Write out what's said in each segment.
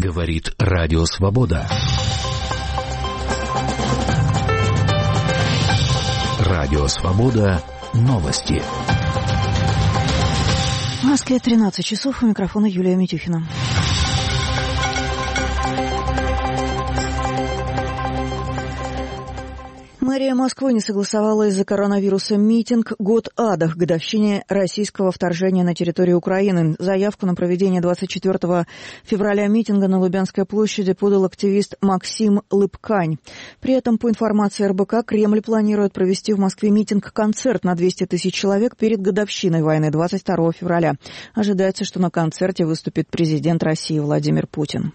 Говорит Радио Свобода. Радио Свобода. Новости. В Москве 13 часов. У микрофона Юлия Митюхина. Мэрия Москвы не согласовала из-за коронавируса митинг «Год ада» к годовщине российского вторжения на территорию Украины. Заявку на проведение 24 февраля митинга на Лубянской площади подал активист Максим Лыбкань. При этом, по информации РБК, Кремль планирует провести в Москве митинг-концерт на 200 тысяч человек перед годовщиной войны 22 февраля. Ожидается, что на концерте выступит президент России Владимир Путин.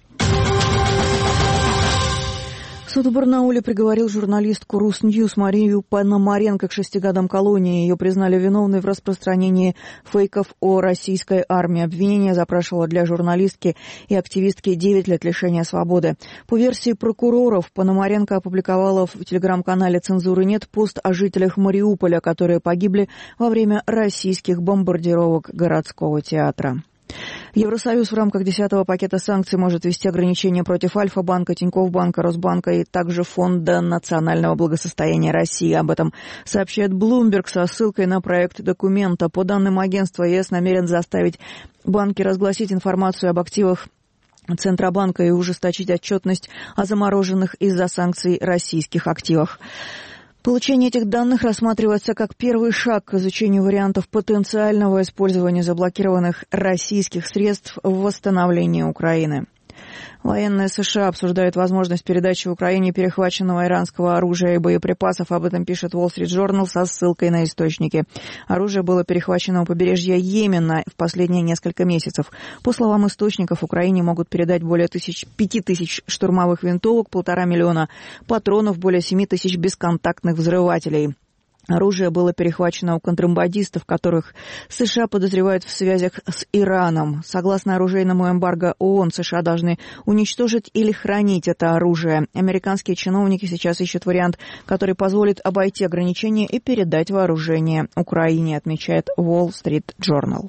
Суд в Барнауле приговорил журналистку Русньюз Марию Пономаренко к 6 годам колонии. Ее признали виновной в распространении фейков о российской армии. Обвинение запрашивало для журналистки и активистки 9 лет лишения свободы. По версии прокуроров, Пономаренко опубликовала в телеграм-канале «Цензуры нет» пост о жителях Мариуполя, которые погибли во время российских бомбардировок городского театра. Евросоюз в рамках 10-го пакета санкций может ввести ограничения против Альфа-банка, Тинькофф-банка, Росбанка и также Фонда национального благосостояния России. Об этом сообщает Bloomberg со ссылкой на проект документа. По данным агентства, ЕС намерен заставить банки разгласить информацию об активах Центробанка и ужесточить отчетность о замороженных из-за санкций российских активах. Получение этих данных рассматривается как первый шаг к изучению вариантов потенциального использования заблокированных российских средств в восстановлении Украины. Военные США обсуждают возможность передачи Украине перехваченного иранского оружия и боеприпасов. Об этом пишет Wall Street Journal со ссылкой на источники. Оружие было перехвачено у побережья Йемена в последние несколько месяцев. По словам источников, Украине могут передать более 5000 штурмовых винтовок, 1,5 миллиона патронов, более 7 тысяч бесконтактных взрывателей. Оружие было перехвачено у контрабандистов, которых США подозревают в связях с Ираном. Согласно оружейному эмбарго ООН, США должны уничтожить или хранить это оружие. Американские чиновники сейчас ищут вариант, который позволит обойти ограничения и передать вооружение Украине, отмечает Wall Street Journal.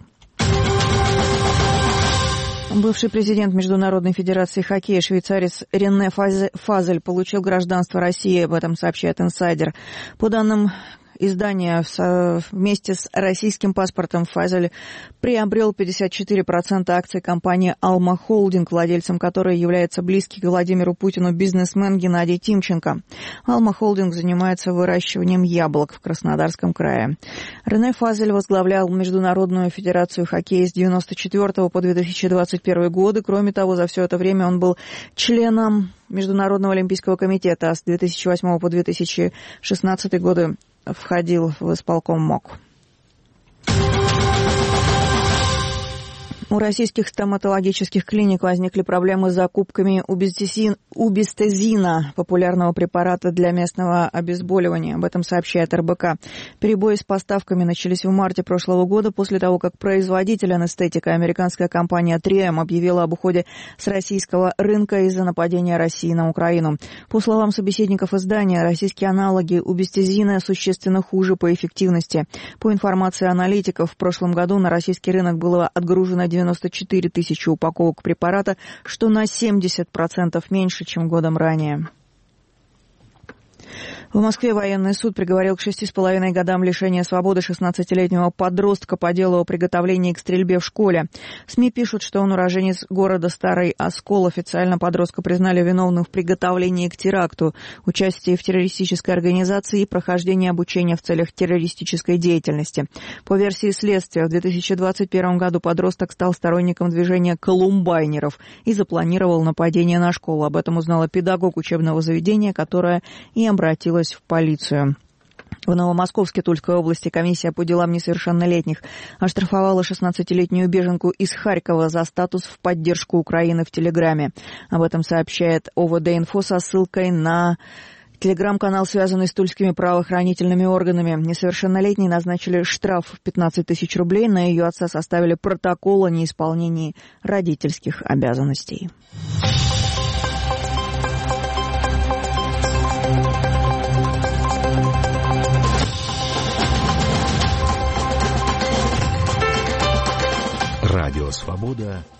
Бывший президент Международной федерации хоккея, швейцарец Рене Фазель, получил гражданство России, об этом сообщает «Инсайдер». По данным издания, вместе с российским паспортом Фазель приобрел 54% акций компании «Алма Холдинг», владельцем которой является близкий к Владимиру Путину бизнесмен Геннадий Тимченко. «Алма Холдинг» занимается выращиванием яблок в Краснодарском крае. Рене Фазель возглавлял Международную федерацию хоккея с 1994 по 2021 годы. Кроме того, за все это время он был членом Международного олимпийского комитета, а с 2008 по 2016 годы входил в исполком МОК. У российских стоматологических клиник возникли проблемы с закупками убистезина, популярного препарата для местного обезболивания. Об этом сообщает РБК. Перебои с поставками начались в марте прошлого года, после того, как производитель анестетика, американская компания 3M, объявила об уходе с российского рынка из-за нападения России на Украину. По словам собеседников издания, российские аналоги убистезина существенно хуже по эффективности. По информации аналитиков, в прошлом году на российский рынок было отгружено 94 тысячи упаковок препарата, что на 70% меньше, чем годом ранее. В Москве военный суд приговорил к 6,5 годам лишения свободы 16-летнего подростка по делу о приготовлении к стрельбе в школе. СМИ пишут, что он уроженец города Старый Оскол. Официально подростка признали виновным в приготовлении к теракту, участии в террористической организации и прохождении обучения в целях террористической деятельности. По версии следствия, в 2021 году подросток стал сторонником движения колумбайнеров и запланировал нападение на школу. Об этом узнала педагог учебного заведения, которая и обратилась в полицию. В Новомосковске Тульской области комиссия по делам несовершеннолетних оштрафовала 16-летнюю беженку из Харькова за статус в поддержку Украины в Телеграме. Об этом сообщает ОВД-инфо со ссылкой на телеграм-канал, связанный с тульскими правоохранительными органами. Несовершеннолетней назначили штраф в 15 тысяч рублей. На ее отца составили протокол о неисполнении родительских обязанностей. Радио Свобода.